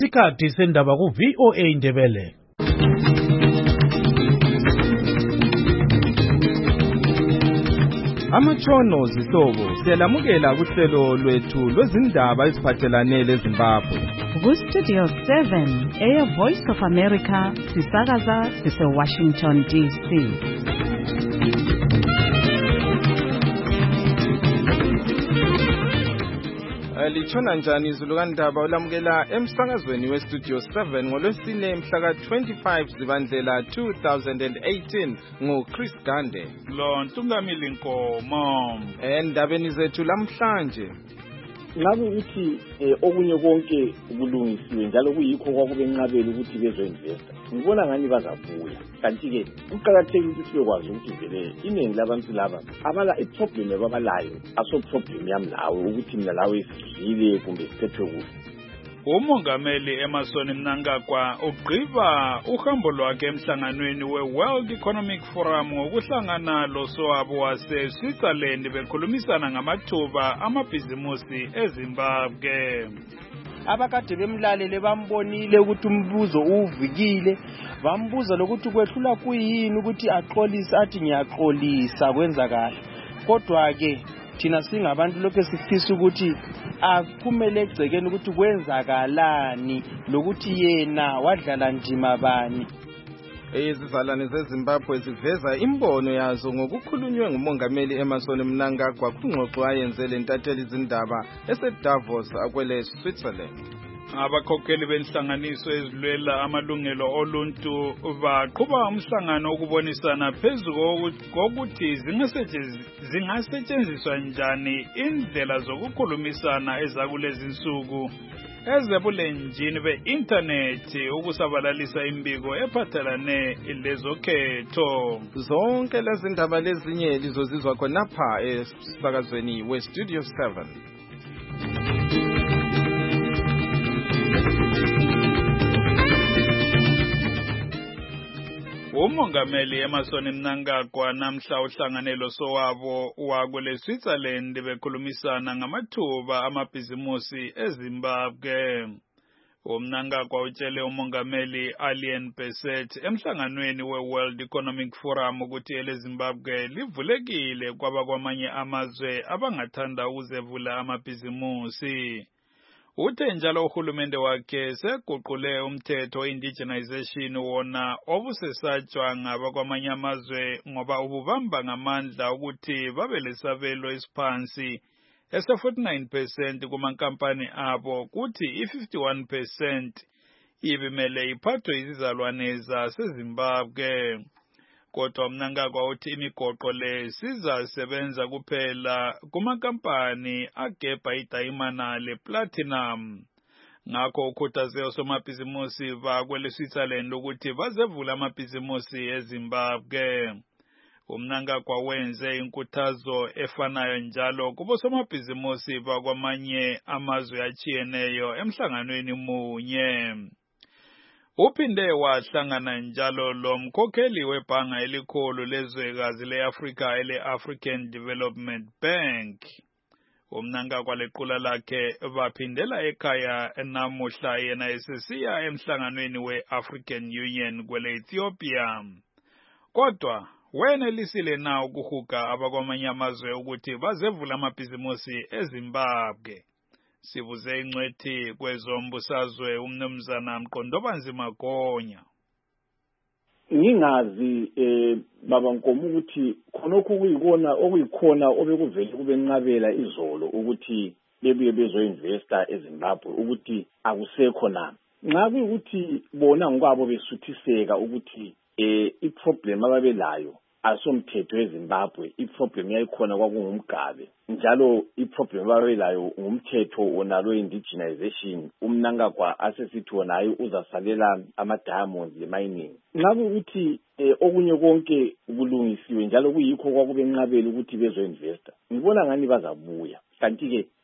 Isikhathi sendaba ku VOA Indebele. Amatshono zihlobo siyalamukela kuhlelo lwethu lwezindaba eziphathelane leZimbabwe. Ku Studio 7 Air Voice of America sisakaza sise Washington DC. Litshona njani izulu kandaba olamukela emsakazweni weStudio 7 ngolwesine mhla ka-25 Zibandlela 2018 nguChris Gande. Lo Ntungamili Nkomo. Endabeni zethu lamhlanje ngabe uthi okunye konke kulungisiwe njalo kuyikho kwakubenqabela ukuthi bezoinvesta. Ngibona ngani bazabuya. Kanti ke uqhakathekile ukuthi bekwazi ukuthi vele iningi labantu laba abala iproblem abalayo aso problem yami lawe ukuthi mina lawe sidlile kumbe sithethwe kuhle. Umongameli Emmerson Mnangagwa ugqiba uhambo lwakhe emhlanganweni we-World Economic Forum ngokuhlangana loSwabo wase-Switzerland bekhulumisana ngamathuba amabhizimusi eZimbabwe. Abakade bemlalele bambonile ukuthi umbuzo uvukile, bambuza lokuthi kwehlula kuyini ukuthi axolise athi ngiyaxolisa kwenza kahle. Kodwa ke thina singabantu lokho sifisa ukuthi akumele egcekeni ukuthi kwenzakalani lokuthi yena wadlala ndima bani. Izizalwane zeZimbabwe ziveza imbono yazo ngokukhulunywe ngumongameli Emmerson Mnangagwa kungxoxo ayenze lentatheli izindaba eseDavos akwele Switzerland. Abakhokheli benhlanganiso ezilwela amalungelo oluntu baqhuba umhlangano wokubonisana phezulu kokuthi zingasetshenziswa njani indlela zokukhulumisana ezakulezi insuku ezebulenjini be-internet ukusabalalisa imbiko ephathelane lezokhetho. Zonke lezi ndaba lezinye lizozizwa khonapha esakazweni weStudio 7. Umongameli Emmerson Mnangagwa namhla uhlangane loSowabo wakule Switzerland bekhulumisana ngamathuba amabhizimusi eZimbabwe. Mnangagwa utshele umongameli Alien Besset emhlanganweni we-World Economic Forum ukuthi eleZimbabwe livulekile kwabakwamanye amazwe abangathanda ukuzevula amabhizimusi. Uthe njalo uhulumende wakhe seguqule umthetho indigenization wona obusesatshwa ngabakwamanye amazwe ngoba ububamba ngamandla ukuthi babe lesabelo esiphansi ese-49% kumankampani abo kuthi i-51% ibimele iphathwe izizalwane zaseZimbabwe. Kodwa Mnangagwa uthi imigoqo le sizasebenza kuphela kumankampani agebha idayimana le-platinum. Ngakho ukhuthaze osomabhizimusi bakwele Switzerland ukuthi bazevula amabhizimusi eZimbabwe. Mnangagwa wenze inkuthazo efanayo njalo kubosomabhizimusi bakwamanye amazwe achiyeneyo emhlanganweni munye. Uphinde wahlangana njalo lo mkhokheli webhanga elikhulu lezwekazi le-Afrika ele-African Development Bank. Mnangagwa lequla lakhe baphindela ekhaya namuhla yena esesiya emhlanganweni we-African Union kwele Ethiopia. Kodwa wenelisile na ukuhuga abakwamanye amazwe ukuthi bazevula amabhizimusi eZimbabwe. Sibuze ingcwethi kwezombusazwe umnumzana Mqondobanzima Gonya. Ngingazi baba Nkomo ukuthi khonokho kuyikona okuyikhona obekuvele kubenqabela izolo ukuthi bebuye bezoinvesta eZimbabwe ukuthi akusekho na. Nxa kuyikuthi bona ngokwabo besuthiseka ukuthi iproblem ababelayo asomthetho eZimbabwe, iproblem yayikhona kwakungumgabe njalo iproblem ababelayo ngumthetho onalo indigenization. Umnangagwa asesithi wona hayi uzasalela ama-diamonds le-mining. Nxa kuyikuthi okunye konke kulungisiwe njalo kuyikho kwakubenqabela ukuthi bezoinvesta. Ngibona ngani bazabuya. Kanti ke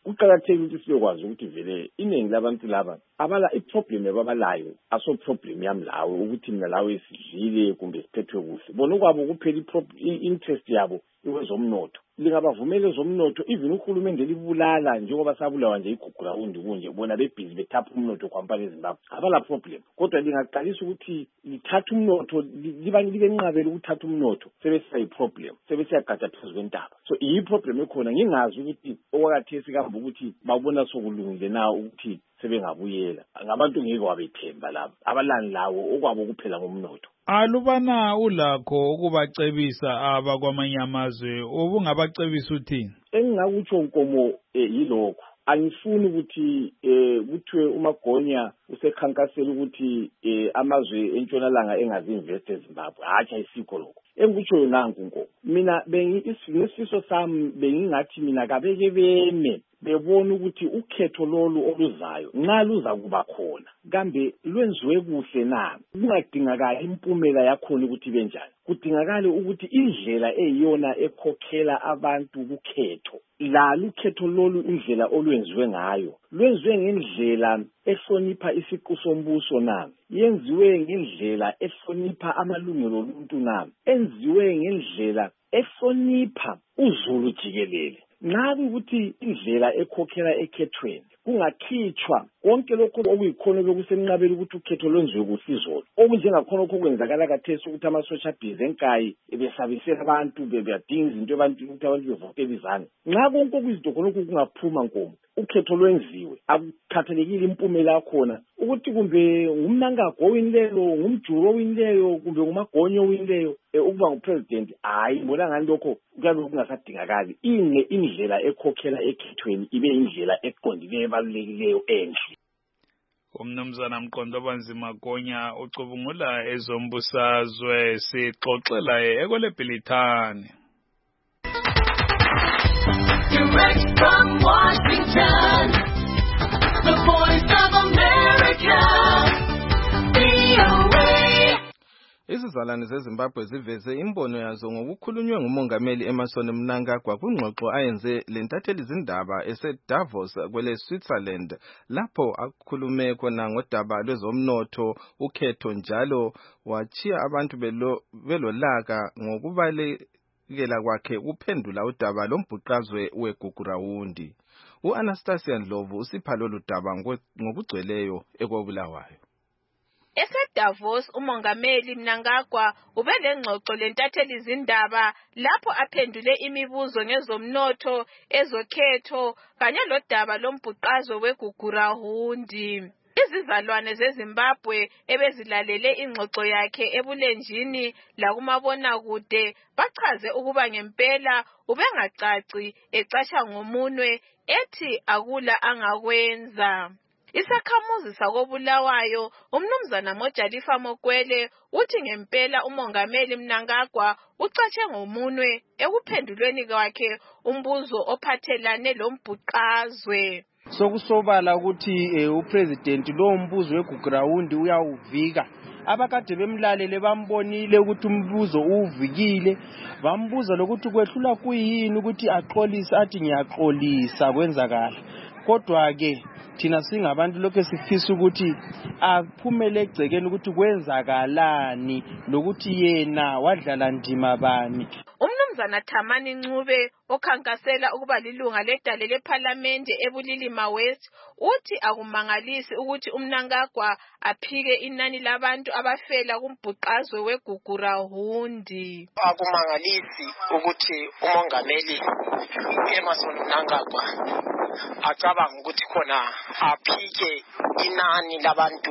uqakathekile ukuthi siyokwazi ukuthi vele iningi labantu laba abala iproblem yababalayo aso problem yami lawe ukuthi mina lawe sidlile kumbe siphethwe kuhle bona okwabo kuphela interest yabo iwezomnotho lingabavumele zomnotho even uhulumende libulala njengoba sabulawa nje igugula undi kunje bona bebhizi bethapha umnotho kwampani eZimbabwe abala problem kodwa lingaqalisa ukuthi lithatha umnotho libe nqabela ukuthatha umnotho sebesiya iproblem sebesiyagada phezu kwentaba so iyi problem ekhona ngingazi ukuthi okwakathesi kambe ukuthi babona sokulungile na ukuthi sebengabuyela ngabantu ngeke wabethemba labo abalani lawo okwabo kuphela ngomnotho alubana ulakho ukubacebisa abakwamanye amazwe ubungabacebisa uthini engingakutsho Nkomo yilokho angifuni ukuthi kuthiwe uMagonya usekhankasela ukuthi amazwe entshonalanga engazi-invest eZimbabwe hathi ayisikho lokho engikutsho nanku Nkomo mina ngesifiso sami bengingathi mina kabeke beme bebona ukuthi ukhetho lolu oluzayo nxa luza kuba khona kambe lwenziwe kuhle na kungadingakala impumela yakhona ukuthi benjani kudingakala ukuthi indlela eyiyona ekhokhela abantu kukhetho ukhetho lolu indlela olwenziwe ngayo lwenziwe ngendlela ehlonipha isiqu sombuso na yenziwe ngendlela ehlonipha amalungelo oluntu na enziwe ngendlela ehlonipha uzulu jikelele nxa ukuthi indlela ekhokhela ekhethweni kungakhitshwa konke lokho okuyikhona bekusenqabela ukuthi ukhetho lwenziwe kuhle izolo okunjengakhona lokho kwenzakala kathesi ukuthi ama-social enkayi besabisela abantu bebadinga izinto ukuthi abantu bevotele izandla nxa konke okuyizinto khonokho kungaphuma Nkomo ukhetho lwenziwe akukhathalekile impumela yakhona ukuthi kumbe ngumnangagwa owinileyo ngumjuru owinileyo kumbe ngumagonya owinileyo ukuba ngupresident hayi ngibona ngani lokho kuyabe kungasadingakali indlela ekhokhela ekhethweni ibe indlela eqondileyo ebalulekileyo enhle umnumzana Mqondo Magonya ucubungula ezombusazwe sixoxela ekolebhilithani Direct from Washington, the Voice of America, VOA. Izizalwane zeZimbabwe ziveze imbono yazo ngokukhulunywe ngumongameli Emmerson Mnangagwa kwingxoxo ayenze lentatheli izindaba eseDavos kwele Switzerland lapho akhulume khona ngodaba lwezomnotho ukhetho njalo wachiya abantu belolaka ngokubalekela kwakhe kuphendula udaba lombhuqazwe weGugurawundi. U-Anastasia Ndlovu usipha lolu daba ngokugcweleyo ekobulawayo. EseDavos umongameli Mnangagwa ubelengxoxo lentatheli izindaba lapho aphendule imibuzo ngezomnotho ezokhetho kanye lodaba lombhuqazwe weGugurawundi. Izizalwane zeZimbabwe ebezilalele ingxoxo yakhe ebulenjini lakumabonakude bachaze ukuba ngempela ubengacaci ecatsha ngomunwe ethi akula angakwenza. Isakhamuzi sakobulawayo umnumzana Mojalifa Mokwele uthi ngempela umongameli Mnangagwa ucatshe ngomunwe ekuphendulweni kwakhe umbuzo ophathelane lombhuqazwe. Sokusobala ukuthi upresident lo mbuzo weGugurawundi uyawuvika abakade bemlalele bambonile ukuthi umbuzo uvikile bambuza lokuthi kwehlula kuyini ukuthi axolisa athi ngiyaxolisa kwenzakala kodwa ke thina singabantu lokho sifisa ukuthi aphumele egcekeni ukuthi kwenzakalani lokuthi yena wadlala ndima bani. Umnumzana Thamani Ncube okhankasela ukuba lilunga ledale leParliament eBulilima West uthi akumangalisi ukuthi uMnangagwa aphike inani labantu abafela kumbhuqazwe weGugurawundi. Akumangalisi ukuthi umongameli Emmerson Mnangagwa acabanga ukuthi khona aphike inani labantu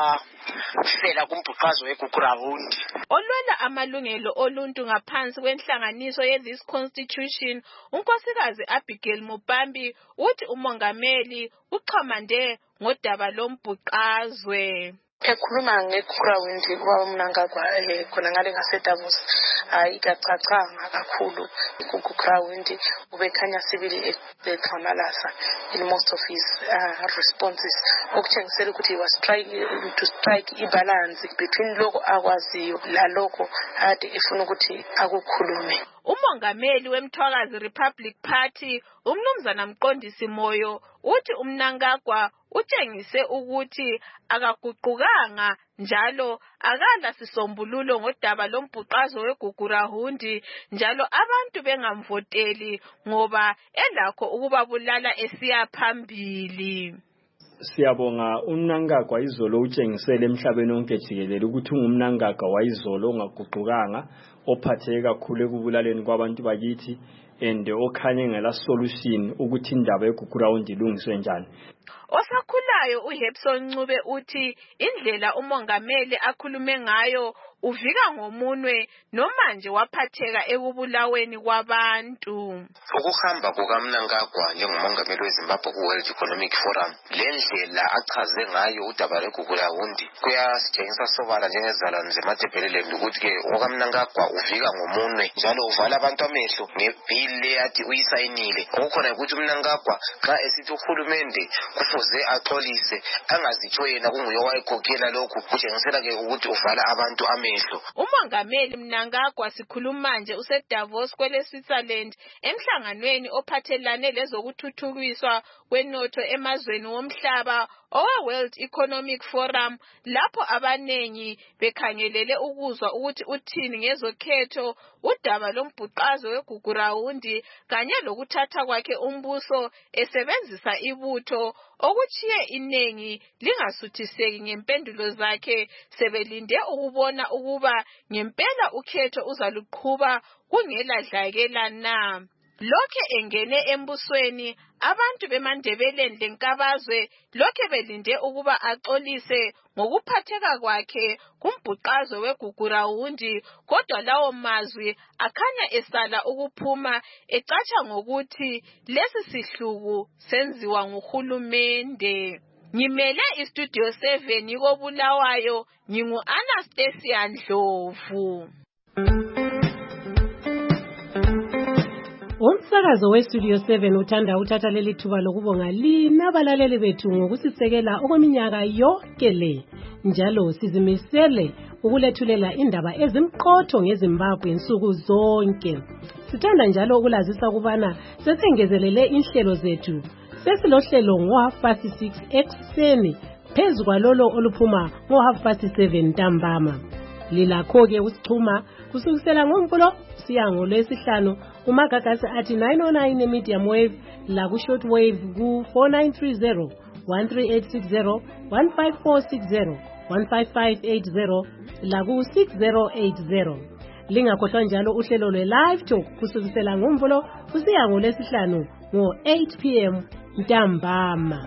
abafela kumbhuqazwe weGugurawundi. Olwela amalungelo oluntu ngaphansi kwenhlanganiso ye-This Constitution, unkosikazi Abigail Mupambi uthi umongameli uxhamande ngodaba lombhuqazwe. Ekhuluma ngeGugurawundi kuba uMnangagwa khona ngale ngaseDavos ayikacacanga kakhulu kuGugurawundi ubekhanya sibili exhamalasa in most of his responses okutshengisela ukuthi he was trying to strike ibalance between lokho akwaziyo lalokho ade efuna ukuthi akukhulume. umongameli weMthwakazi Republic Party umnumzana Mqondisi Moyo uthi uMnangagwa utshengise ukuthi akaguqukanga njalo akala sisombululo ngodaba lombhuqazo weGugurahundi njalo abantu bengamvoteli ngoba elakho ukubabulala esiya phambili. Siyabonga uMnangagwa izolo utshengisele emhlabeni wonke jikelele ukuthi ungumNangagwa wayizolo ongaguqukanga ophatheke kakhulu ekubulaleni kwabantu bakithi and okhanye ngela solution ukuthi indaba yeGugurahundi ilungiswe njani. Osakhulayo uHepson Ncube uthi indlela umongameli akhulume ngayo uvika ngomunwe nomanje waphatheka ekubulaweni kwabantu. Ukuhamba kukaMnangagwa njengomongameli weZimbabwe ku-World Economic Forum lendlela achaze ngayo udaba lweGugurahundi kuyasitshengisa sobala njengezalwane zeMatabeleland ukuthi-ke ukaMnangagwa uvika ngomunwe njalo uvala abantu amehlo ngebhili athi uyisayinile. Okukhona ukuthi uMnangagwa xa esithi uhulumende kufuze axolise angazitsho yena kunguye owayekhokhela lokhu kutshengisela-ke ukuthi uvala abantu amehlo. Umongameli Mnangagwa sikhuluma nje useDavos kweleSwitzerland emhlanganweni ophathelane lezokuthuthukiswa kwenotho emazweni womhlaba owe-World Economic Forum lapho abanengi bekhangelele ukuzwa ukuthi uthini ngezokhetho udaba lombhuqazo weGugurahundi kanye lokuthatha kwakhe umbuso esebenzisa ibutho okuchiye inengi lingasuthiseki ngempendulo zakhe sebelinde ukubona ukuba ngempela ukhetho uzaluqhuba kungela dlakela na. Lokhe engene embusweni abantu beMandebeleni lenkabazwe lokhe belinde ukuba axolise ngokuphatheka kwakhe kumbhuqazo weGugurahundi kodwa lawo mazwi akhanya esala ukuphuma ecatsha ngokuthi lesi sihluku senziwa nguhulumende. Ngimele iStudio 7 koBulawayo ngingu Anastasia Ndlovu. Umsakazo weStudio 7 uthanda uthatha leli thuba lokubonga lina abalaleli bethu ngokusisekela okweminyaka yonke le. Njalo sizimisele ukulethulela indaba ezimqotho ngeZimbabwe insuku zonke. Sithanda njalo ukulazisa ukubana sesengezelele inhlelo zethu. Sesilohlelo ngo-6:30 ekuseni phezu kwalolo oluphuma ngo-7:30 ntambama. Lilakho-ke usixhuma kusukisela ngoMvulo siya ngoLwesihlanu umagagasi athi 909 medium wave la ku short wave ku 4930 13860 15460 15580 la ku 6080. Lingakhohlwa njalo uhlelo lwe-live talk kusukisela ngoMvulo kusiya ngoLwesihlanu ngo-8 p.m. ntambama.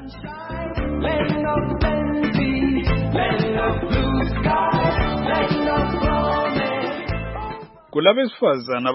Kulabesifazana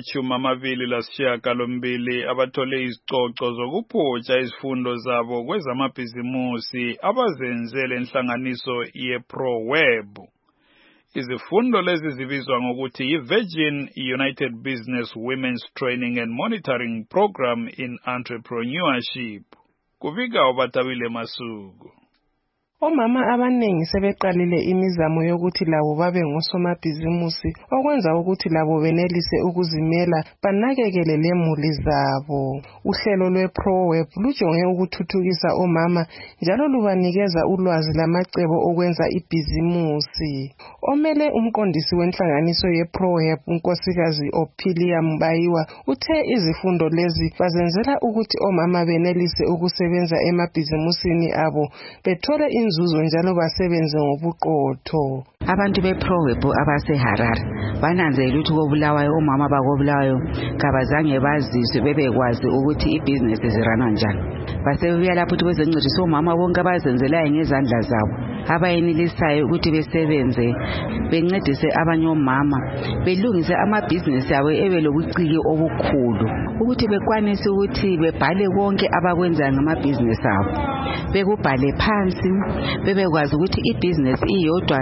abangama-28 abathole izicoco zokuphotsha izifundo zabo kwezamabhizimusi abazenzele inhlanganiso ye-ProWeb. Izifundo lezi zibizwa ngokuthi yi-Virgin United Business Women's Training and Monitoring Program in Entrepreneurship. Kubika uBatabile Masuku. Omama abanengi sebeqalile imizamo yokuthi labo babe ngosomabhizimusi okwenza ukuthi labo benelise ukuzimela banakekele lemuli zabo. Uhlelo lwe-ProWeb lujonge ukuthuthukisa omama njalo lubanikeza ulwazi lamacebo okwenza ibhizimusi. Omele umqondisi wenhlanganiso ye-ProWeb unkosikazi Ophelia Mbayiwa uthe izifundo lezi bazenzela ukuthi omama benelise ukusebenza emabhizimusini abo bethole inzuzo njalo basebenze ngobuqotho. Abantu beProWeb abaseHarare bananzela ukuthi koBulawayo omama bakoBulawayo kabazange bazizwe bebekwazi ukuthi ibhizinesi zirana njani. Basebuya lapho ukuthi bezencedisa omama bonke abazenzelayo ngezandla zabo abayenelisayo ukuthi besebenze bencedise abanye omama belungise amabhizinesi abo ebelobuciki obukhulu ukuthi bekwanise ukuthi bebhale konke abakwenzayo ngamabhizinesi abo bekubhale phansi bebekwazi ukuthi ibhizinesi iyodwa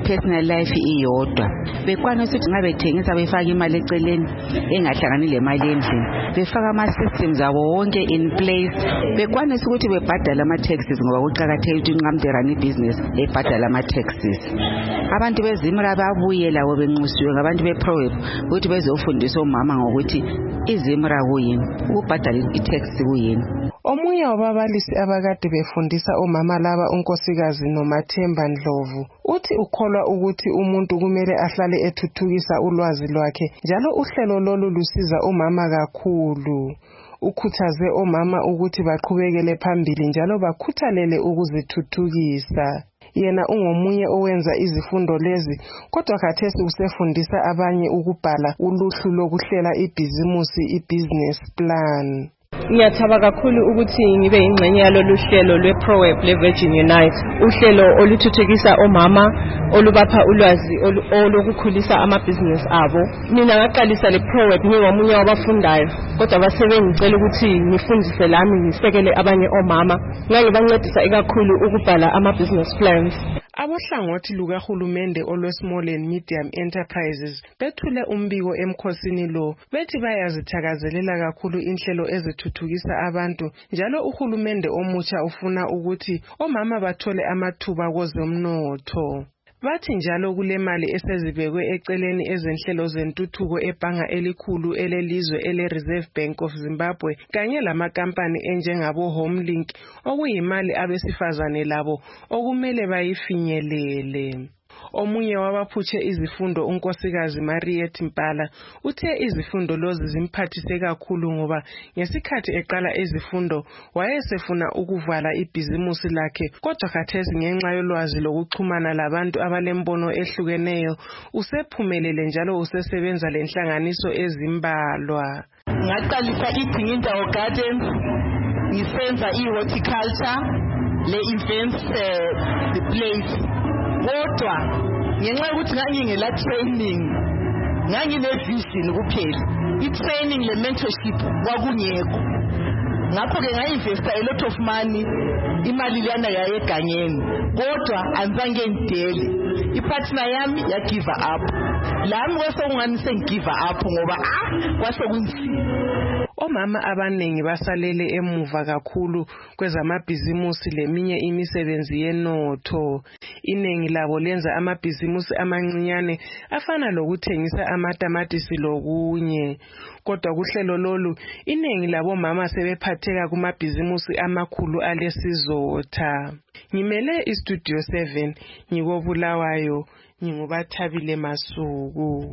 personal life iyodwa. Bekwanisa ukuthi ngabe bethengisa befaka imali eceleni engahlangani lemali endlini. Befaka ama systems abo wonke in place. Bekwanisa ukuthi bebhadala ama taxes ngoba kuqhakathekile ukuthi nqamterani business ebhadala ama taxes. Abantu bezimra babuye lawo benxusiwe ngabantu beProWeb ukuthi bezofundisa omama ngokuthi izimra kuyini, ukubhadala i-tax kuyini. Omunye wababalisi abakade befundisa omama laba unkosikazi Nomathemba Ndlovu uthi ukholwa ukuthi umuntu kumele ahlale ethuthukisa ulwazi lwakhe njalo uhlelo lolu lusiza omama kakhulu. Ukhuthaze omama ukuthi baqhubekele phambili njalo bakhuthalele ukuzithuthukisa. Yena ungomunye owenza izifundo lezi kodwa khathesi usefundisa abanye ukubhala uluhlu lokuhlela ibhizimusi ibusiness plan. Ngiyathaba kakhulu ukuthi ngibe ingxenye yalolu hlelo lweProWeb leVirgin Unite, uhlelo oluthuthukisa omama olubapha ulwazi olokukhulisa amabhizinisi abo. Mina ngaqalisa leProWeb ngingomunye wabafundayo kodwa basebengicela ukuthi ngifundise lami ngisekele abanye omama. Ngangibancedisa ikakhulu ukubhala ama-business plans. Abohlangothi lukahulumende olwe-Small and Medium Enterprises bethule umbiko emkhosini lo bethi bayazithakazelela kakhulu inhlelo ezithuthukisa abantu njalo uhulumende omutsha ufuna ukuthi omama bathole amathuba kwezomnotho. Bathi njalo kule mali esezibekwe eceleni ezenhlelo zentuthuko ebhanga elikhulu elelizwe ele-Reserve Bank of Zimbabwe kanye lamakampani enjengabo Homelink okuyimali abesifazane labo okumele bayifinyelele. Omunye wabaphutshe izifundo unkosikazi Mariet Mpala uthe izifundo lozi zimphathise kakhulu ngoba ngesikhathi eqala izifundo wayesefuna ukuvala ibhizimusi lakhe kodwa khathesi ngenxa yolwazi lokuxhumana labantu abalembono ehlukeneyo usephumelele njalo usesebenza lenhlanganiso ezimbalwa. Ngaqalisa iDingindawo Gardens ngisenza i-horticulture le-events the place. Kodwa ngenxa yokuthi ngangingela training ngangine-vision kuphela, i-training le-mentorship kwakungekho. Ngakho-ke ngainvesta a lot of money, imali leyana yayegangeni kodwa anzange ngidele. I-partner yami yagive up, lami kwasokungani sengigive up ngoba kwase kunzima. Omama abanengi basalele emuva kakhulu kwezamabhizimusi leminye imisebenzi yenotho. Inengi labo lenza amabhizimusi amancinyane afana lokuthengisa amatamatisi lokunye. Kodwa kuhlelo lolu inengi labo mama sebephatheka kumabhizimusi amakhulu alesizotha. Ngimele iStudio 7 ngikobulawayo nginguBathabile Masuku.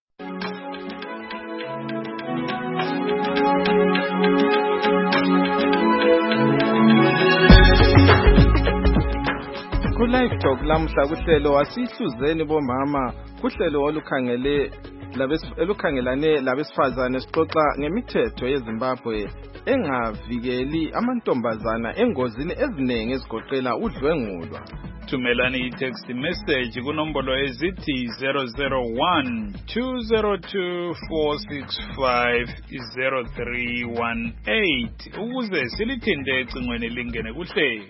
Ku-Live Talk lamhla kuhlelo asihluzeni bomama kuhlelo olukhangelane labesifazane sixoxa ngemithetho yeZimbabwe engavikeli amantombazana engozini eziningi ezigoqela udlwengulwa. Thumelani i-text message kunombolo ezithi 001-202-465-0318 ukuze silithinte ecingweni lingene kuhlelo.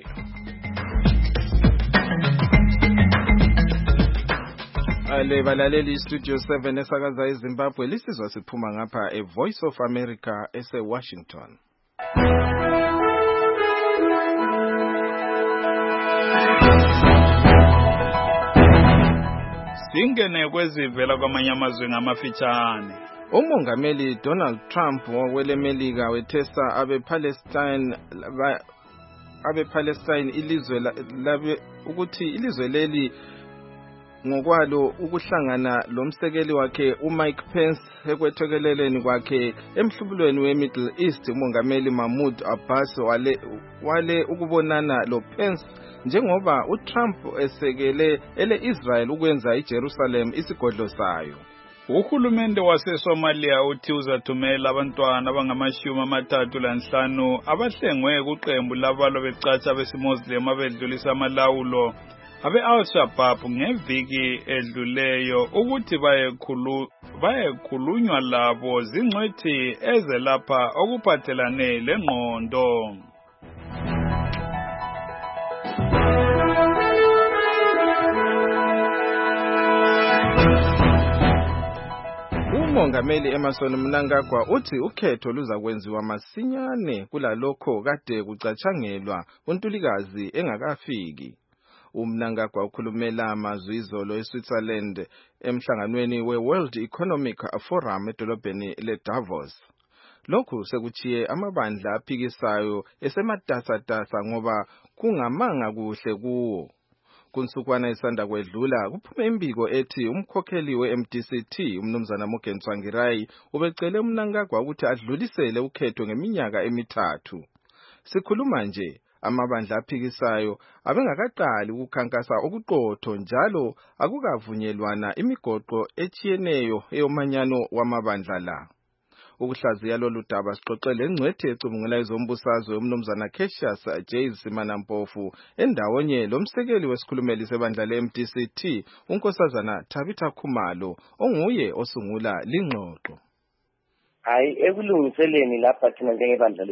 Ale balaleli iStudio 7 esakaza eZimbabwe lisizwa siphuma ngapha eVoice of America ese-Washington. Singene kwezivela kwamanye amazwe ngamafitshane. Umongameli Donald Trump welemelika wethesa abe-Palestine ilizwe ukuthi ilizwe leli ngokwalo ukuhlangana lomsekeli wakhe uMike Pence ekwethekeleleni kwakhe emhlubulweni weMiddle East. Umongameli Mahmoud Abbas wale ukubonana loPence njengoba uTrump esekele ele-Israel ukwenza iJerusalem isigodlo sayo. Uhulumende waseSomalia uthi uzathumela abantwana abangama-35 abahlengwe kuqembu labalwa becatsha besimuslim abedlulisa amalawulo abe-Al-Shabaab ngeviki edluleyo ukuthi bayekhulunywa labo zingcwethi ezelapha okuphathelane lengqondo. umongameli Emmerson Mnangagwa uthi ukhetho luza kwenziwa masinyane kulalokho kade kucatshangelwa uNtulikazi engakafiki. uMnangagwa ukhulumela amazwi izolo eSwitzerland emhlanganweni weWorld Economic Forum edolobheni leDavos. Lokhu sekuchiye amabandla aphikisayo esematasatasa ngoba kungamanga kuhle kuwo. Kunsukwana isanda kwedlula kuphume imbiko ethi umkhokheli weMDCT umnumzana Morgan Tsvangirai ubecele uMnangagwa ukuthi adlulisele ukhetho ngeminyaka emithathu. Sikhuluma nje amabandla aphikisayo abengakaqali ukukhankasa okuqotho njalo akukavunyelwana imigoqo echiyeneyo eyomanyano wamabandla la. Ukuhlaziya lolu daba sixoxele ngcwethi ecubungula ezombusazwe umnumzana Cassius J. Simanampofu endawonye lomsekeli wesikhulumeli sebandla leMDCT unkosazana Tabitha Khumalo onguye osungula lingxoxo. Hayi ekulungiseleni lapha thina njengebandla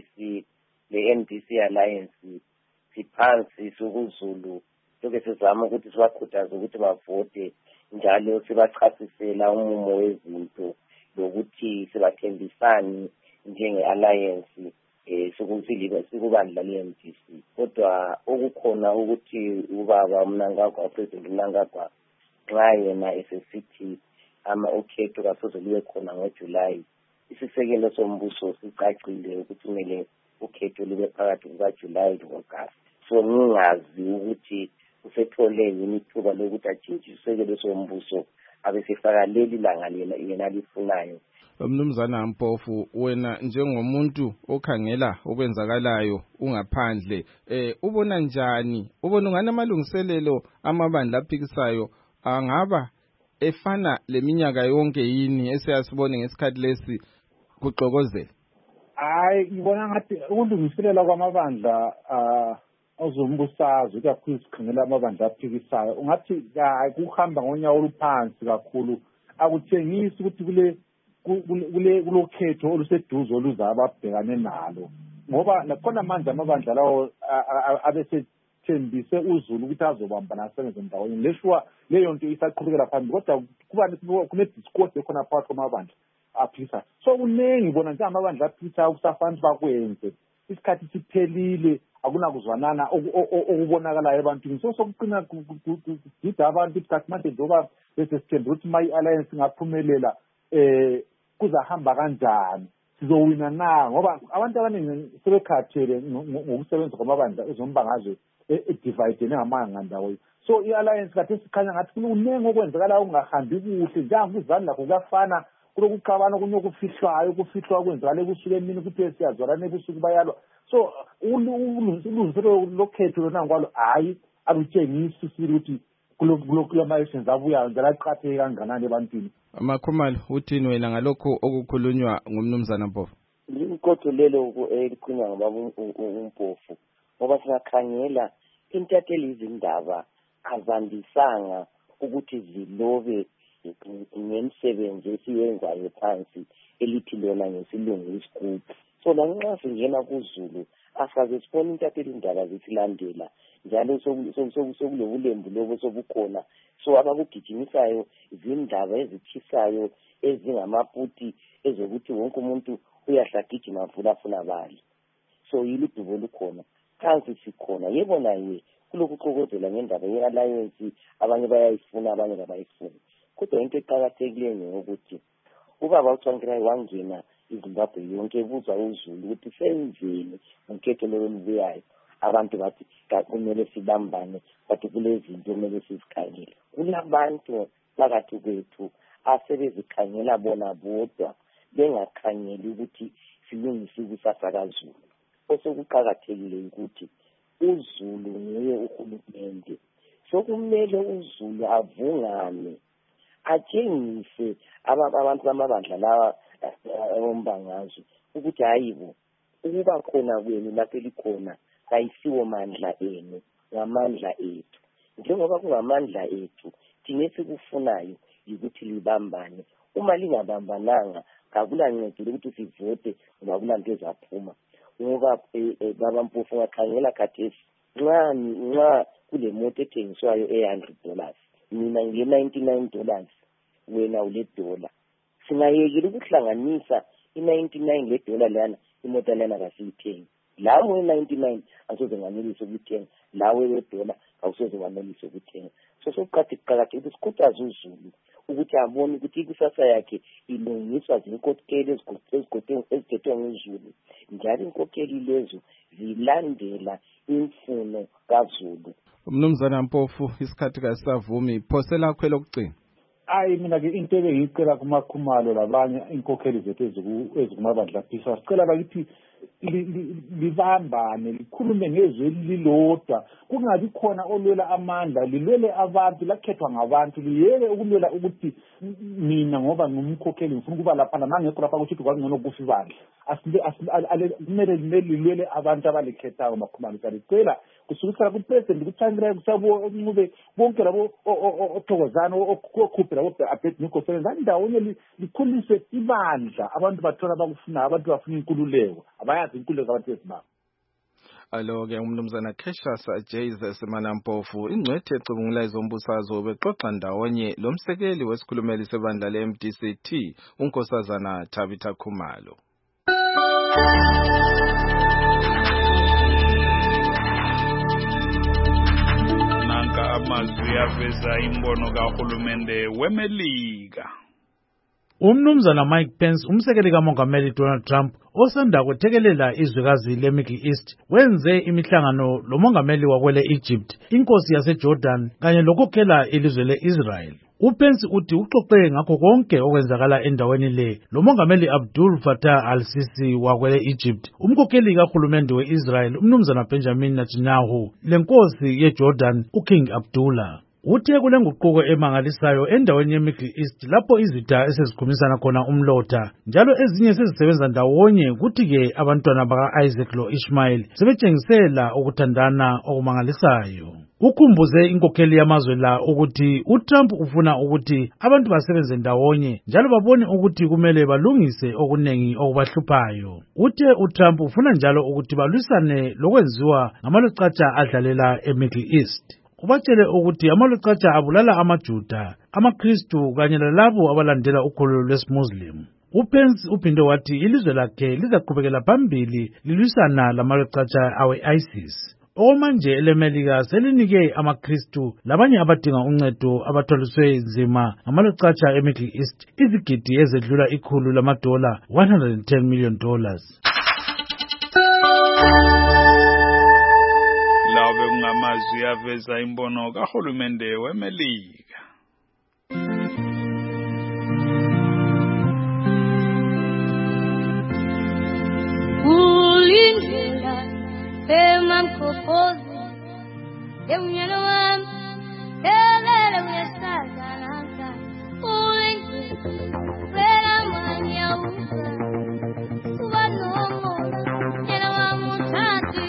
le-MDC Alliance siphansi sokuzulu soke sizama ukuthi sibakhuthaze ukuthi bavote njalo sibachasisela umumo wezinto lokuthi sibathembisani njenge-alliance sikubandla le-MDC. Kodwa okukhona ukuthi ubaba uMnangagwa, uPresident Mnangagwa nxa yena esesithi ukhetho kasoze libe khona ngoJulayi, isisekelo sombuso sicacile ukuthi kumele ukhetho libe phakathi kukaJulayi lo-Agasti. So ngingazi ukuthi usethole imithuba lokuthi atshintshe isisekelo sombuso abesifaka leli langa yena lifunayo. Mnumzana Mpofu, wena njengomuntu okhangela okwenzakalayo ungaphandle ubona njani, ubona ngani amalungiselelo amabandla aphikisayo angaba efana leminyaka yonke yini esiyasibone ngesikhathi lesi kuxokozela? Hayi, ngibona ngathi ukulungiselela kwamabandla ozombusazwe kakhulu sikhangela amabandla aphikisayo ungathi kuhamba ngonyawo oluphansi kakhulu, akuthengisi ukuthi kulokhetho oluseduze oluzaba abhekane nalo, ngoba nakhona manje amabandla lawo abesethembise uZulu ukuthi azobambana asebenze ndawonye. Leshuwa leyo nto isaqhubekela phambili, kodwa kuba kune-discourse ekhona phakathi kwamabandla aphikisayo. So kunengi bona nje amabandla aphikisayo kusafanele bakwenze, isikhathi siphelile akunakuzwanana okubonakalayo ebantwini. So sokuqina kugida abantu isikhathi manje njengoba bese sithembe ukuthi ma i-alliance ingaphumelela kuzahamba kanjani, sizowina na, ngoba abantu abaningi sebekhathele ngokusebenza kwamabandla ezombangazwe edivide nengamanga ndawonye. So i-alliance kade sikhanya ngathi kunengi okwenzakala okungahambi kuhle, njengokuzani lakho kuyafana kulokuxabana kunyokufihlwayo kufihlwa kwenzakala ebusuku emini kuthi siyazwalana ebusuku bayalwa. So ulungiselelo lokhetho lona ngokwalo hayi alutshengisi ukuthi kulama-elections abuyayo njalo aqatheke kanganani ebantwini. Makhumalo, uthini wena ngalokho okukhulunywa ngumnumzana Mpofu? Linkotho lelo elikhulunywa ngobaba uMpofu, ngoba singakhangela intatheli izindaba azandisanga ukuthi zilobe ngemisebenzi esiyenzayo phansi elithi lona ngesilungu isikuphi. So lanxa singena kuZulu asaze sibone intatheli indaba zisilandela njalo sokulobulembu lobo sobukhona. So abakugijimisayo izindaba ezithisayo ezingamaputi ezokuthi wonke umuntu uyahlagijima afuna bali. So yiludubo lukhona phansi sikhona. Yebo naye kulokuxokozela ngendaba ye-alliance, abanye bayayifuna abanye kabayifuni. Kodwa into eqakathekileyo ngokuthi ubaba uTsvangirai wangena iZimbabwe yonke ebuza uZulu ukuthi senzeni ngokhetho lolu lubuyayo. Abantu bathi kumele sibambane, bathi kulezinto kumele sizikhangele. Kulabantu phakathi kwethu asebezikhangela bona bodwa bengakhangeli ukuthi silungise ikusasa kaZulu. Osokuqakathekile ukuthi uZulu nguye uhulumende, sokumele uZulu avungane atshengise abantu bamabandla lawa ombangazwe ukuthi hayibo ukuba khona kwenu lapho elikhona kayisiwo mandla enu, ngamandla ethu. Njengoba kungamandla ethu thina esikufunayo ukuthi libambane. Uma lingabambananga kakulancedo ukuthi sivote ngoba kulanto ezaphuma. Ngoba baba Mpofu ngakhangela khathesi nxa kule moto ethengiswayo $100 mina nge $99 wena $1. singayekela ukuhlanganisa i-99 le-dollar lana imoto lana kasiyithengi lawo we-99 asoze nganelise ukuthenga lawo we-dollar awusoze wanelise ukuthenga so sokuqakathekile ukuthi sikhuthaze uZulu ukuthi abone ukuthi ikusasa yakhe ilungiswa zinkokheli ezigotwe nguZulu njalo inkokheli lezo zilandela imfuno kaZulu. Mnumzana Mpofu, isikhathi kasavumi, phosela lakho lokugcina. Hayi mina ke into ebengicela kumakhumalo labanye inkokheli zethu ezikumabandla phisa sicela bakithi libambane likhulume ngezwe lilodwa kungabi khona olwela amandla lilwele abantu lakhethwa ngabantu liyeke ukulwela ukuthi mina ngoba ngumkhokheli ngifuna kuba lapha nangekho lapha ukuthi kwangcono kufi bandla kumele lilwele abantu abalikhethayo makhumalo sicela kusukela kupresident kuThandile kusabo Ncube bonke labo othokozana okhuphe labo Abednego ndawonye likhulise ibandla abantu bathola bakufuna abantu bafuna inkululeko abayazi inkululeko abantu ezibaba. Alo-ke umnumzana Cassius Jays Semanampofu ingcwethi ecubungula izombusazwe bexoxa ndawonye lomsekeli wesikhulumeli sebandla le-MDCT unkosazana Tabitha Khumalo. Nanka amazwi aveza imbono kahulumende weMelika. Umnumzana Mike Pence umsekeli kaMongameli Donald Trump osanda kwethekelela izwekazi leMiddle East wenze imihlangano lomongameli wakwele Egypt, inkosi yaseJordan kanye lokhokhela ilizwe leIsrael. uPence uthi uxoxe ngakho konke okwenzakala endaweni le lomongameli Abdul Fattah al-Sisi wakwele Egypt, umkhokheli kahulumende weIsrael umnumzana Benjamin Netanyahu lenkosi yeJordan uKing Abdullah. Uthe kulenguquko emangalisayo endaweni yeMiddle East lapho izitha esezikhumisana khona umlotha njalo ezinye sezisebenza ndawonye kuthi-ke abantwana baka-Isaac lo-Ishmael sebetshengisela ukuthandana okumangalisayo. Ukhumbuze inkokheli yamazwe la ukuthi uTrump ufuna ukuthi abantu basebenze ndawonye njalo babone ukuthi kumele balungise okunengi okubahluphayo. Uthe uTrump ufuna njalo ukuthi balwisane lokwenziwa ngamalucatsha adlalela eMiddle East. Ubatshele ukuthi amalucatsha abulala amaJuda, amaKristu kanye lalabo abalandela ukholo lwesiMuslim. uPence uphinde wathi ilizwe lakhe lizaqhubekela phambili lilwisana lamalucatsha awe-ISIS. Okwamanje eleMelika selinike amaKristu labanye abadinga uncedo abathwaliswe nzima ngamalucatsha eMiddle East izigidi ezedlula $100 $110 million. Lawe kungamazwi aveza imbono kahulumende weMelika. Ulindlela emamkhokozi emnyelo wami elele uyasazana ulindlela phela manya uba nomoya nyelo wami uthathi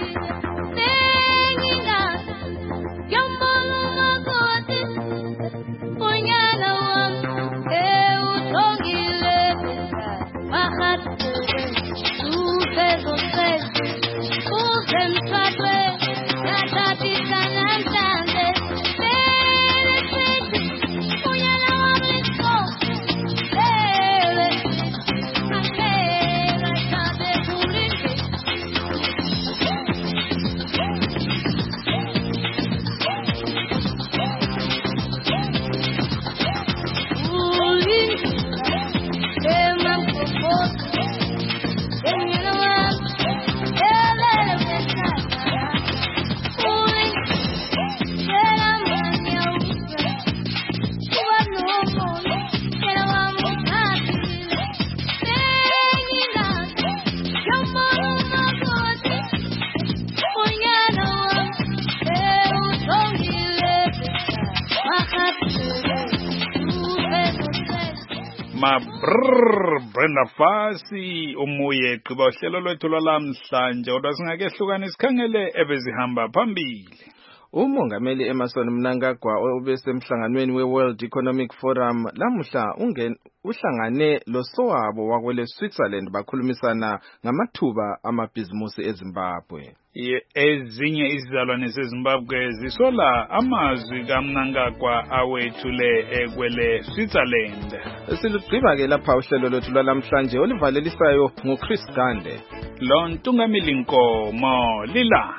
Brenda Fassie umuye qiba uhlelo lwethu lwalamhlanje kodwa singakehlukanisa sikhangele ebezihamba phambili. Umongameli Emmerson Mnangagwa obesemhlanganweni we-World Economic Forum lamuhla uhlangane losowabo wakwele Switzerland bakhulumisana ngamathuba amabhizimusi eZimbabwe. Ezinye izizalwane zeZimbabwe zisola amazwi kaMnangagwa awethule ekwele Switzerland. Silugqiba ke lapha uhlelo lwethu lwalamhlanje olivalelisayo nguChris Gande. Lo Ntungamili Nkomo lila.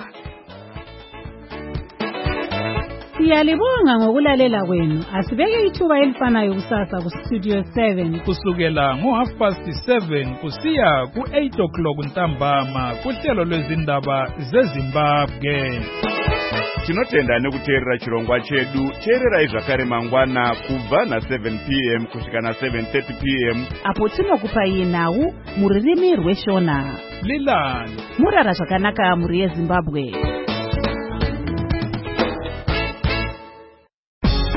Siyalibonga ngokulalela kwenu. Asibeke ithuba elifanayo kusasa ku Studio 7 kusukela ngo7:30 kusiya ku8 ntambama kuhlelo lwezindaba zeZimbabwe. Tinotenda nekuteerera chirongwa chedu. Teererai zvakare mangwana kubva na7 p.m. kusvika na7:30 p.m. apo tinokupa nawu muririmi rweshona. Lilani murara zvakanaka muri yeZimbabwe.